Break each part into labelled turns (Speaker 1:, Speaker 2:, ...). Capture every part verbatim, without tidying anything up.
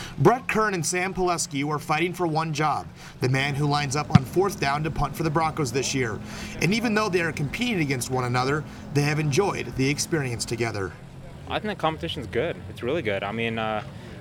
Speaker 1: Brett Kern and Sam Pileski were fighting for one job, the man who lines up on fourth down to punt for the Broncos this year. And even though they are competing against one another, they have enjoyed the experience together.
Speaker 2: I think the competition's good. It's really good. I mean, uh,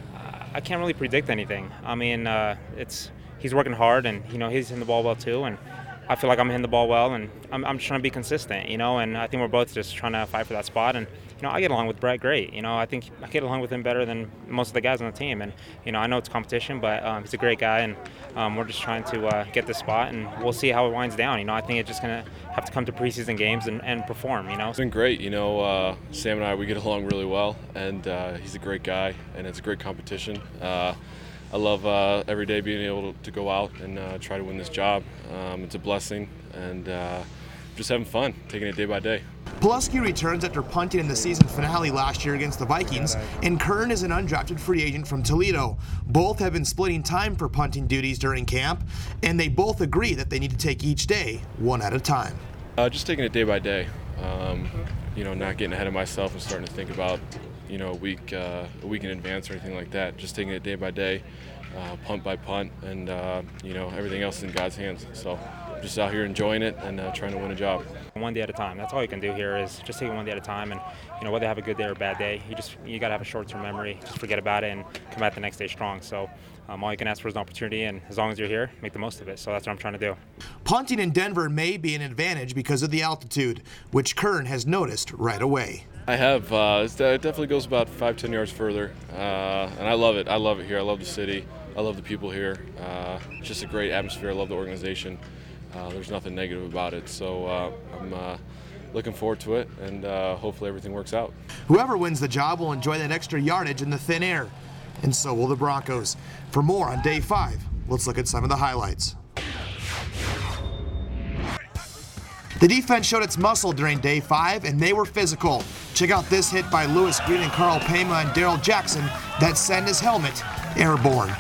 Speaker 2: I can't really predict anything. I mean, uh, it's he's working hard, and you know he's hitting the ball well too, and I feel like I'm hitting the ball well, and I'm, I'm just trying to be consistent, you know, and I think we're both just trying to fight for that spot. And, you know, I get along with Brett great. You know, I think I get along with him better than most of the guys on the team. And, you know, I know it's competition, but um, he's a great guy, and um, we're just trying to uh, get this spot, and we'll see how it winds down. You know, I think it's just going to have to come to preseason games and, and perform, you know.
Speaker 3: It's been great. You know, uh, Sam and I, we get along really well, and uh, he's a great guy, and it's a great competition. Uh, I love uh, every day being able to go out and uh, try to win this job. Um, it's a blessing, and uh, just having fun, taking it day by day.
Speaker 1: Pileski returns after punting in the season finale last year against the Vikings, and Kern is an undrafted free agent from Toledo. Both have been splitting time for punting duties during camp, and they both agree that they need to take each day one at a time.
Speaker 3: Uh, just taking it day by day, um, you know, not getting ahead of myself and starting to think about, you know, a week, uh, a week in advance or anything like that. Just taking it day by day, uh, punt by punt, and uh, you know, everything else is in God's hands. So just out here enjoying it and uh, trying to win a job.
Speaker 2: One day at a time. That's all you can do here is just take it one day at a time. And you know, whether you have a good day or a bad day, you just you got to have a short-term memory. Just forget about it and come back the next day strong. So um, all you can ask for is an opportunity, and as long as you're here, make the most of it. So that's what I'm trying to do.
Speaker 1: Punting in Denver may be an advantage because of the altitude, which Kern has noticed right away.
Speaker 3: I have. Uh, it definitely goes about five, ten yards further, uh, and I love it. I love it here. I love the city. I love the people here. Uh, it's just a great atmosphere. I love the organization. Uh, there's nothing negative about it. So uh, I'm uh, looking forward to it, and uh, hopefully everything works out.
Speaker 1: Whoever wins the job will enjoy that extra yardage in the thin air, and so will the Broncos. For more on day five, let's look at some of the highlights. The defense showed its muscle during day five, and they were physical. Check out this hit by Lewis Green and Carl Pema and Daryl Jackson that sent his helmet airborne.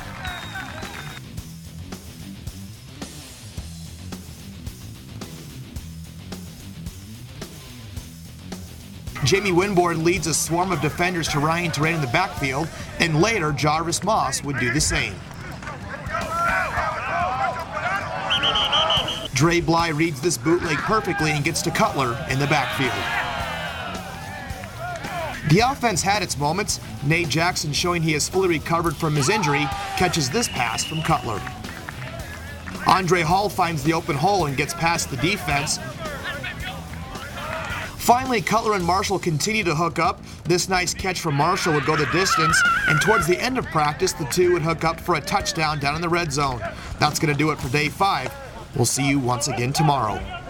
Speaker 1: Jamie Winborn leads a swarm of defenders to Ryan Terrain in the backfield, and later Jarvis Moss would do the same. Dre Bly reads this bootleg perfectly and gets to Cutler in the backfield. The offense had its moments. Nate Jackson, showing he has fully recovered from his injury, catches this pass from Cutler. Andre Hall finds the open hole and gets past the defense. Finally, Cutler and Marshall continue to hook up. This nice catch from Marshall would go the distance, and towards the end of practice, the two would hook up for a touchdown down in the red zone. That's going to do it for day five. We'll see you once again tomorrow.